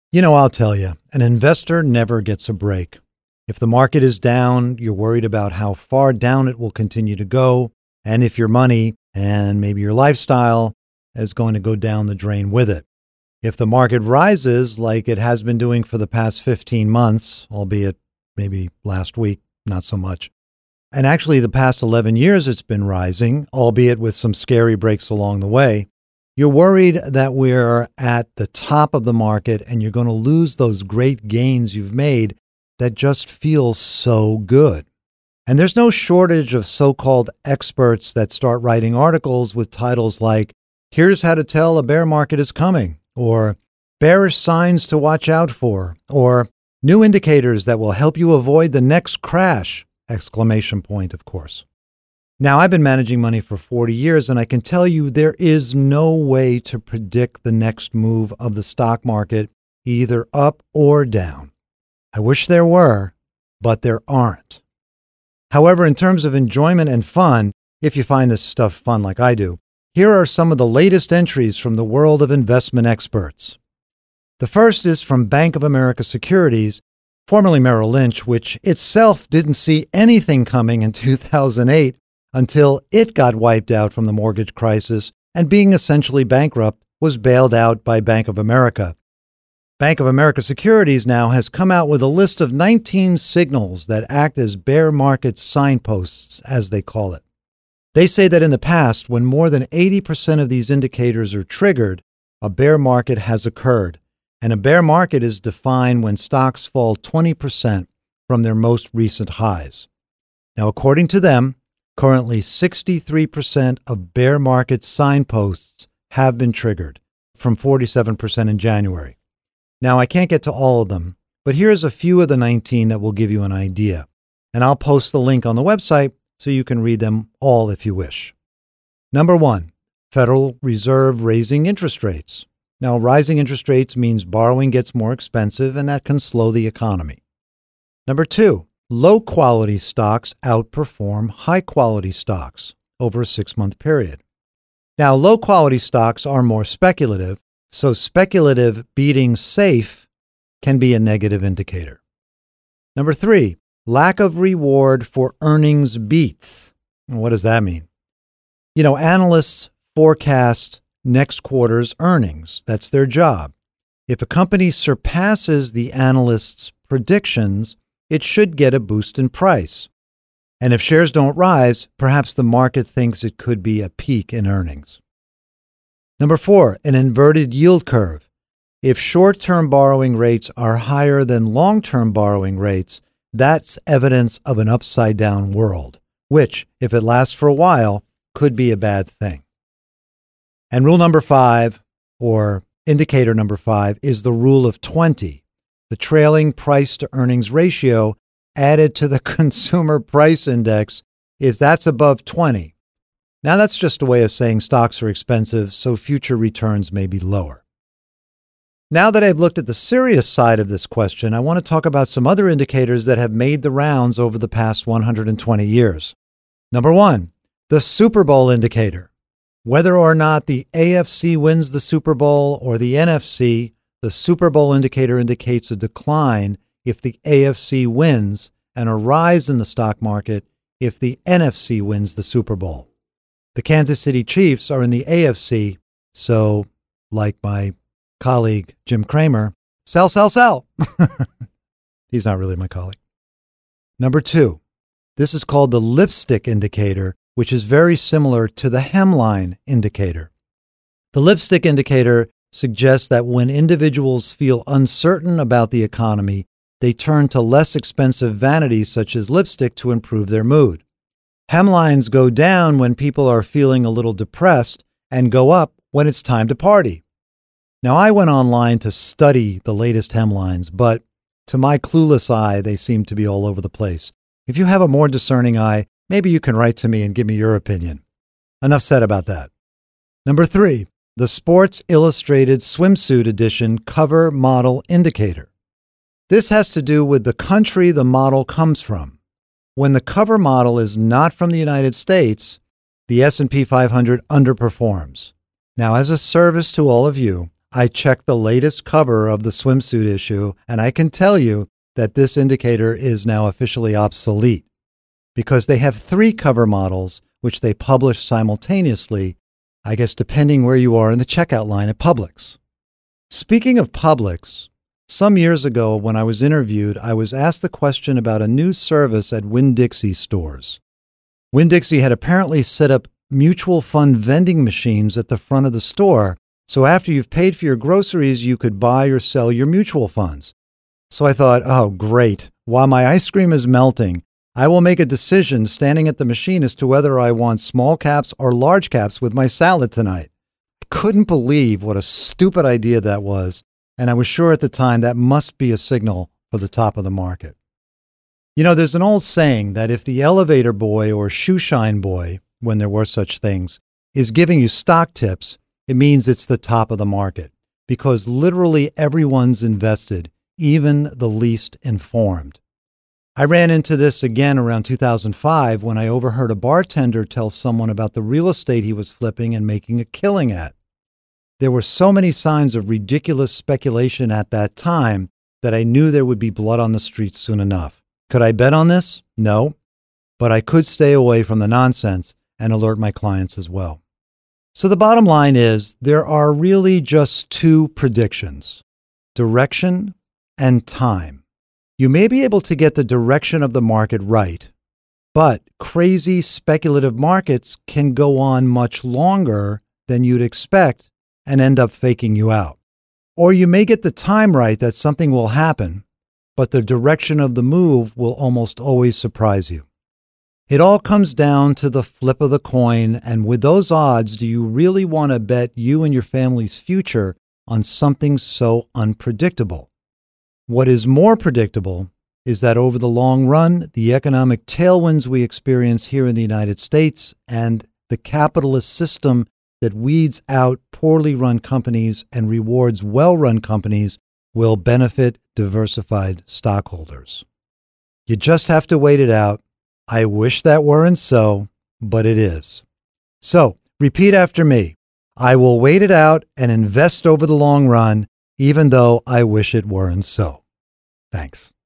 I'll tell you, an investor never gets a break. If the market is down, you're worried about how far down it will continue to go, and if your money and maybe your lifestyle is going to go down the drain with it. If the market rises like it has been doing for the past 15 months, albeit maybe last week, not so much, and actually the past 11 years it's been rising, albeit with some scary breaks along the way, you're worried that we're at the top of the market and you're going to lose those great gains you've made that just feel so good. And there's no shortage of so-called experts that start writing articles with titles like, "Here's how to tell a bear market is coming," or "Bearish signs to watch out for," or "New indicators that will help you avoid the next crash," exclamation point, of course. Now, I've been managing money for 40 years, and I can tell you there is no way to predict the next move of the stock market, either up or down. I wish there were, but there aren't. However, in terms of enjoyment and fun, if you find this stuff fun like I do, here are some of the latest entries from the world of investment experts. The first is from Bank of America Securities, formerly Merrill Lynch, which itself didn't see anything coming in 2008 until it got wiped out from the mortgage crisis and, being essentially bankrupt, was bailed out by Bank of America. Bank of America Securities now has come out with a list of 19 signals that act as bear market signposts, as they call it. They say that in the past, when more than 80% of these indicators are triggered, a bear market has occurred. And a bear market is defined when stocks fall 20% from their most recent highs. Now, according to them, currently 63% of bear market signposts have been triggered, from 47% in January. Now, I can't get to all of them, but here's a few of the 19 that will give you an idea. And I'll post the link on the website so you can read them all if you wish. Number 1, Federal Reserve raising interest rates. Now, rising interest rates means borrowing gets more expensive, and that can slow the economy. Number 2, low-quality stocks outperform high-quality stocks over a 6-month period. Now, low-quality stocks are more speculative, so speculative beating safe can be a negative indicator. Number 3, lack of reward for earnings beats. What does that mean? Analysts forecast next quarter's earnings. That's their job. If a company surpasses the analyst's predictions, it should get a boost in price. And if shares don't rise, perhaps the market thinks it could be a peak in earnings. Number 4, an inverted yield curve. If short-term borrowing rates are higher than long-term borrowing rates, that's evidence of an upside-down world, which, if it lasts for a while, could be a bad thing. And rule number 5, or indicator number 5, is the rule of 20, the trailing price to earnings ratio added to the consumer price index. If that's above 20, now that's just a way of saying stocks are expensive, so future returns may be lower. Now that I've looked at the serious side of this question, I want to talk about some other indicators that have made the rounds over the past 120 years. Number 1, the Super Bowl indicator. Whether or not the AFC wins the Super Bowl or the NFC, the Super Bowl indicator indicates a decline if the AFC wins and a rise in the stock market if the NFC wins the Super Bowl. The Kansas City Chiefs are in the AFC, so, like my colleague Jim Cramer, sell, sell, sell. He's not really my colleague. Number 2, this is called the lipstick indicator, which is very similar to the hemline indicator. The lipstick indicator suggests that when individuals feel uncertain about the economy, they turn to less expensive vanities such as lipstick to improve their mood. Hemlines go down when people are feeling a little depressed and go up when it's time to party. Now, I went online to study the latest hemlines, but to my clueless eye, they seem to be all over the place. If you have a more discerning eye, maybe you can write to me and give me your opinion. Enough said about that. Number 3, the Sports Illustrated Swimsuit Edition Cover Model Indicator. This has to do with the country the model comes from. When the cover model is not from the United States, the S&P 500 underperforms. Now, as a service to all of you, I checked the latest cover of the swimsuit issue, and I can tell you that this indicator is now officially obsolete because they have 3 cover models, which they publish simultaneously, I guess depending where you are in the checkout line at Publix. Speaking of Publix, some years ago when I was interviewed, I was asked the question about a new service at Winn-Dixie stores. Winn-Dixie had apparently set up mutual fund vending machines at the front of the store, so after you've paid for your groceries, you could buy or sell your mutual funds. So I thought, oh, great. While my ice cream is melting, I will make a decision standing at the machine as to whether I want small caps or large caps with my salad tonight. I couldn't believe what a stupid idea that was, and I was sure at the time that must be a signal for the top of the market. You know, there's an old saying that if the elevator boy or shoe shine boy, when there were such things, is giving you stock tips, it means it's the top of the market, because literally everyone's invested, even the least informed. I ran into this again around 2005 when I overheard a bartender tell someone about the real estate he was flipping and making a killing at. There were so many signs of ridiculous speculation at that time that I knew there would be blood on the streets soon enough. Could I bet on this? No, but I could stay away from the nonsense and alert my clients as well. So the bottom line is there are really just 2 predictions: direction and time. You may be able to get the direction of the market right, but crazy speculative markets can go on much longer than you'd expect and end up faking you out. Or you may get the time right that something will happen, but the direction of the move will almost always surprise you. It all comes down to the flip of the coin, and with those odds, do you really want to bet you and your family's future on something so unpredictable? What is more predictable is that over the long run, the economic tailwinds we experience here in the United States and the capitalist system that weeds out poorly run companies and rewards well-run companies will benefit diversified stockholders. You just have to wait it out. I wish that weren't so, but it is. So, repeat after me. I will wait it out and invest over the long run, even though I wish it weren't so. Thanks.